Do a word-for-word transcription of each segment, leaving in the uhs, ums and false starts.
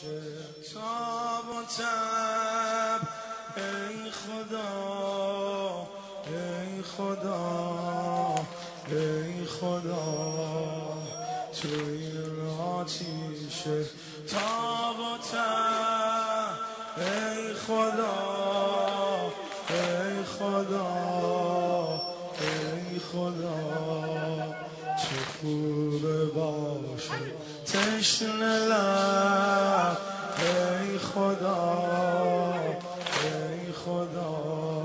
باشه تاب و تب. ای خدا ای خدا ای خدا تو این آتیش تاب و تب. ای خدا ای خدا ای خدا چه خوبه باشه تشنه لب. ای خدا ای خدا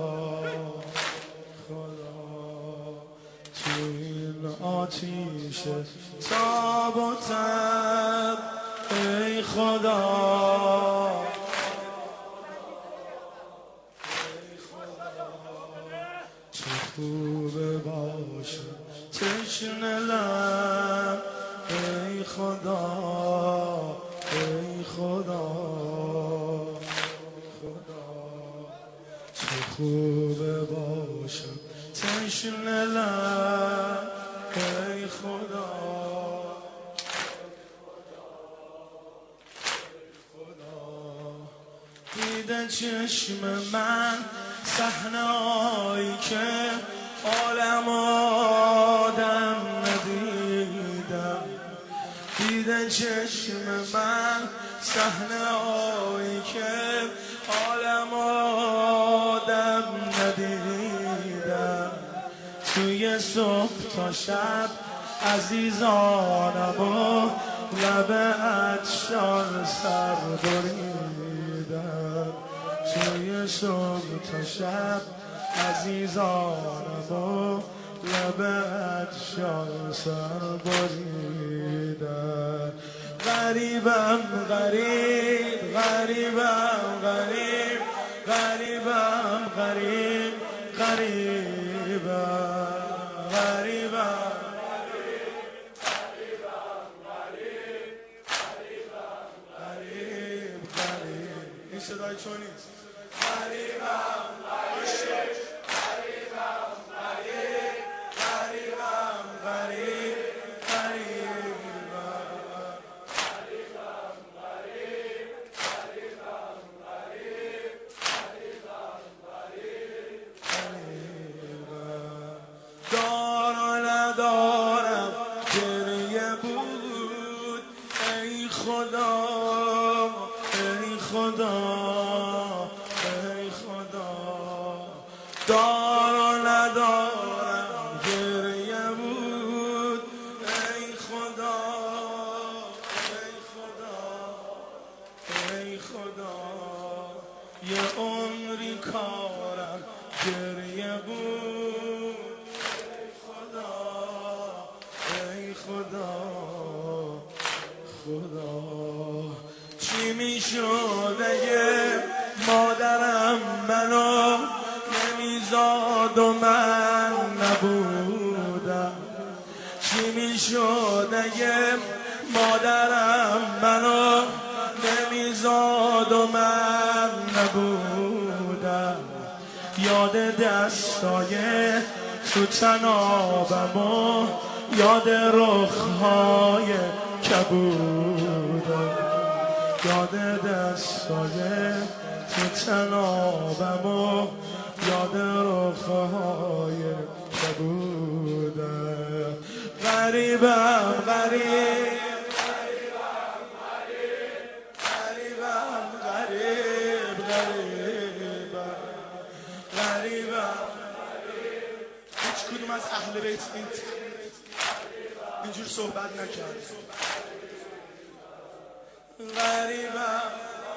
خدا تو این آتیش تاب و تب. ای خدا چه خوبه باشه تشنه لب. ای خدا ای خدا خدا چه خوبه باشه تشنه لب. ای خدا دیده چشم من صحنه‌هایی که عالم آدم ندیدم. دیده چشم من صحنه‌هایی که عالم آدم ندیدم. توی صبح تا شب عزیزانم و لب عطشان سر بریدم. توی صبح تا شب عزیزانم و لب عطشان سر بریدم. غریبم غریب غریبم غریب غریبم غریب غریبم غریبم غریب غریب. این صدای تو نیست. غریبم غریب غریبم غریب غریبم غریب غریبم غریبم غریب غریبم غریب غریبم غریب غریبم. دار و ندارم گریه بود. ای خدا ای خدا ای خدا دار و ندارم گریه بود. ای خدا ای خدا ای خدا یه عمری کارم گریه بود. ای خدا ای خدا خدا چی میشد اگه مادرم منو نمیزاد و من نبودم. چی میشد اگه مادرم منو نمیزاد و من نبودم. یاد دستای تو تنابم و یاد رخهای کبودم. یاد دستای تو تنابم و یاد رخهای کبودم. غریبم غریب غریبم غریبم غریب غریبم غریبم. هیچ کدوم از اهل بیت اینجور صحبت نکرد. غریبم.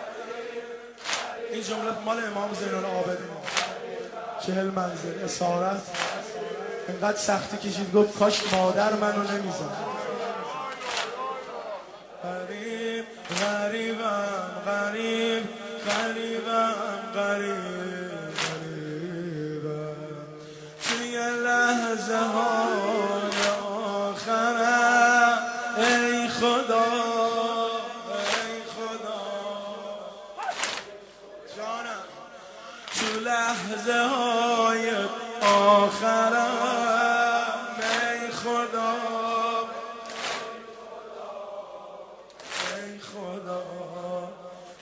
این جمله مال امام زین العابدین. چهل منزل اسارت اینقدر سختی کشید گفت کاش مادر منو نمیزد. غریب غریبم غریب غریبم غریب غریبم. توی لحظه های آخرم ای خدا ای خدا جانم. تو لحظه های آخرم ای خدا ای خدا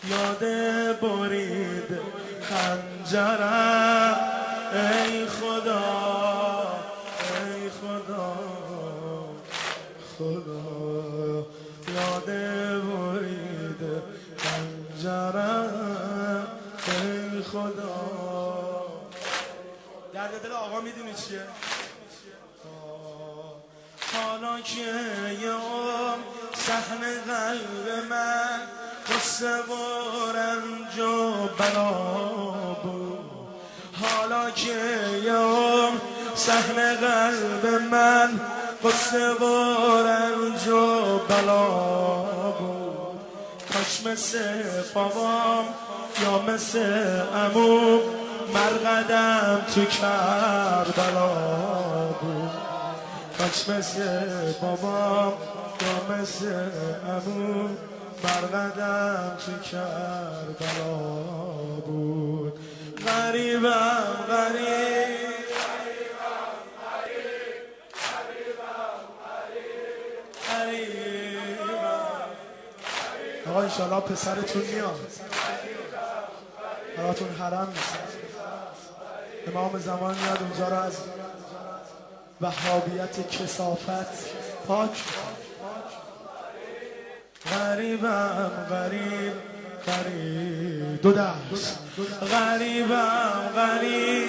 یاد برید خنجرم ای خدا ای خدا خدا یاد برید خنجرم ای خدا. درد دل آقا میدونی چیه؟ حالا که یه عمر صحن قلب من قصه و رنج و بلا بود. حالا که یه عمر صحن قلب من قصه و رنج و بلا بود. کاش مثل بابام یا مثل عموم مرقدم تو کربلا بود. کاش مثل بابام یا مثل عموم مرقدم تو کربلا بود. غریبم غریب غریبم. آقا انشالله پسرتون میاد، براتون حرم میشه. امام زمان میاد اونجا رو از وهابیت کثافت پاک. غریبم غریب غریب دو دست غریبم غریب